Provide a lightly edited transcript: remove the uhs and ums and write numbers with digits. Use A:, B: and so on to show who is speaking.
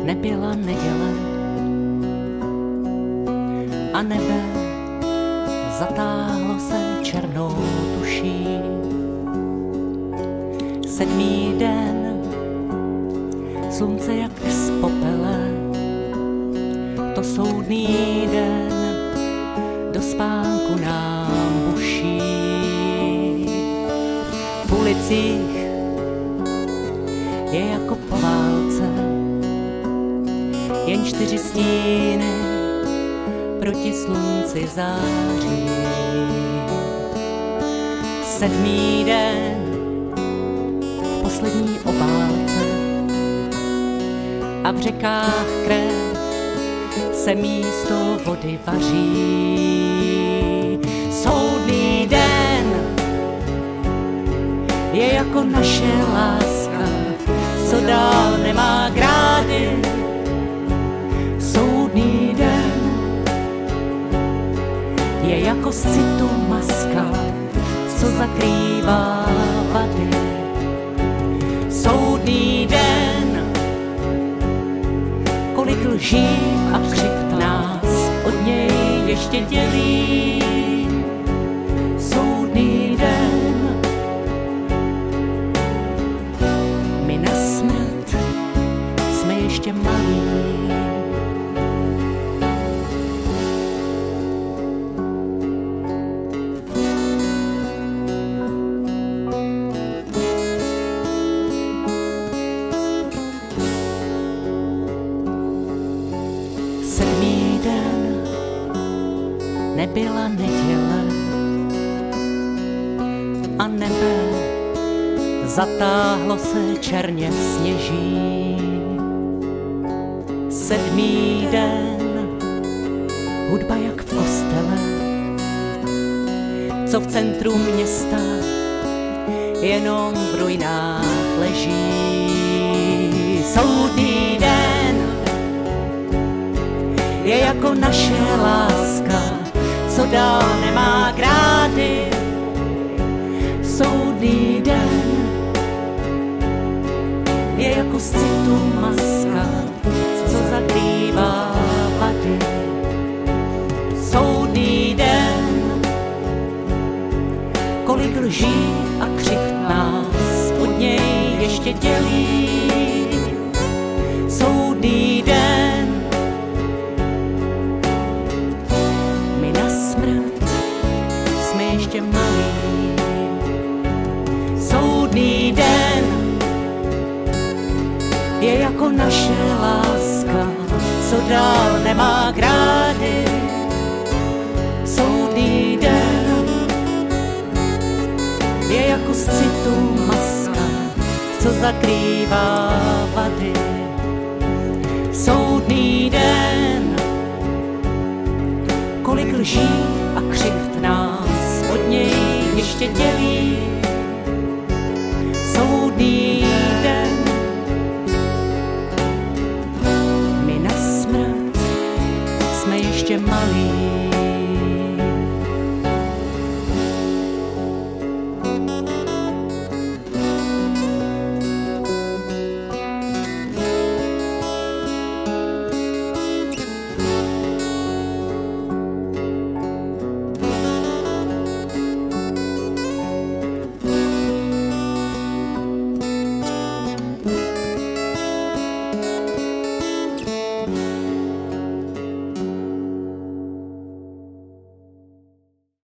A: Nebyla neděle a nebe zatáhlo se černou tuší. 7. den, slunce jak z popele, to soudný den do spánku nám buší. V ulicích je jako po válce, jen 4 stíny proti slunci září. 7. den v poslední obálce a v řekách krev se místo vody vaří. Soudný den je jako naše láska, co dál nemá grády. Soudný den je jako z citu maska, co zakrývá vady. Soudný den, kolik lží a křivd nás od něj ještě dělí. Soudný den, my na smrt jsme ještě malí. Nebyla neděle a nebe zatáhlo se černě sněží. 7. den, hudba jak v kostele, co v centru města jenom v ruinách leží. Soudný den je jako naše láska, co dál nemá grády. Soudný den je jako z citu maska, co zakrývá vady. Soudný den, kolik lží a křivd nás od něj ještě dělí. Soudný den, ještě malý. Soudný den je jako naše láska, co dál nemá grády. Soudný den je jako z citu maska, co zakrývá vady. Soudný den, kolik lží a křivd nás od něj ještě dělí.